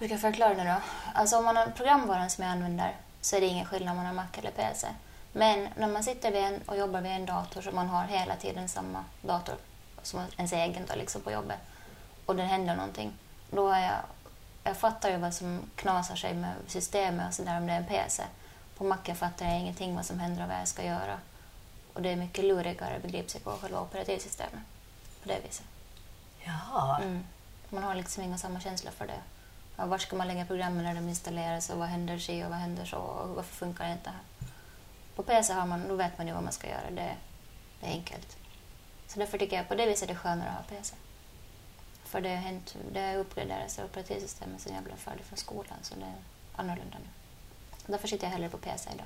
Hur ska jag förklara det då? Alltså om man har programvaran som jag använder så är det ingen skillnad om man har Mac eller PC. Men när man sitter och jobbar vid en dator så man har hela tiden samma dator som ens egen då, liksom på jobbet och det händer någonting, då är jag fattar ju vad som knasar sig med systemet och sådär om det är en PC. På Macen fattar jag ingenting vad som händer och vad jag ska göra. Och det är mycket lurigare att begripa sig på själva operativsystemet på det viset. Jaha. Man har liksom ingen samma känsla för det. Ja, var ska man lägga programmen när de installeras och vad händer sig och vad händer så och varför funkar det inte här? På PC då vet man ju vad man ska göra. Det är enkelt. Så därför tycker jag på det viset är det skönare att ha PC. För det uppgraderats av operativsystemet sen jag blev färdig från skolan så det är annorlunda nu. Därför sitter jag hellre på PC idag.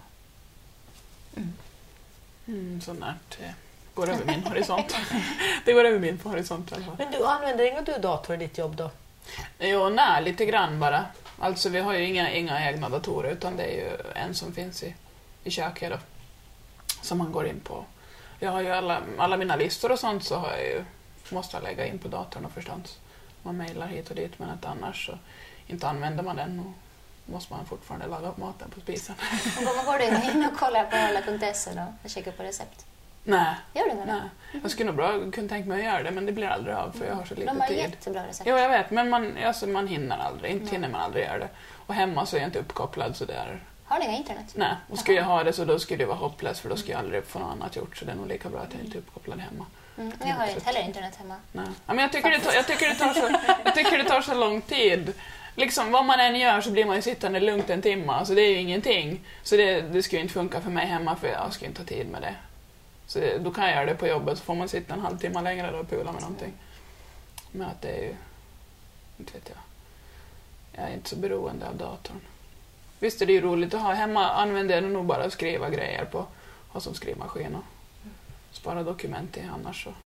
Sånt där går över min horisont. Det går över min horisont i alla fall. Men du använder du dator i ditt jobb då? Jo, nej, lite grann bara. Alltså vi har ju inga egna datorer utan det är ju en som finns i köket då. Som man går in på. Jag har ju alla mina listor och sånt så har jag ju, måste jag lägga in på datorn och förstås. Man mejlar hit och dit men att annars så inte använder man den och måste man fortfarande laga upp maten på spisen. Och går du in och kollar på alla.se då och kikar på recept? Nej. Gör du det? Nej. Jag skulle nog bra kunna tänka mig att göra det men det blir aldrig av för jag har så lite tid. De har jättebra recept. Jo, jag vet men man hinner aldrig. Inte hinner man aldrig göra det. Och hemma så är jag inte uppkopplad så där. Har ni inga internet? Nej, och skulle jag ha det så då skulle det vara hopplöst för då skulle jag aldrig få något annat gjort så det är nog lika bra att jag inte är uppkopplad hemma. Jag har inte heller internet hemma. Nej. Ja, men jag tycker det tar så lång tid. Liksom vad man än gör så blir man ju sittande lugnt en timme. Alltså det är ju ingenting. Så det skulle inte funka för mig hemma för jag skulle inte ha tid med det. Så då kan jag göra det på jobbet så får man sitta en halvtimme längre då och pula med någonting. Men att det är ju, inte vet jag. Jag är inte så beroende av datorn. Visst är det ju roligt att ha hemma, använder jag nog bara att skriva grejer på, ha som skrivmaskin och spara dokument i annars så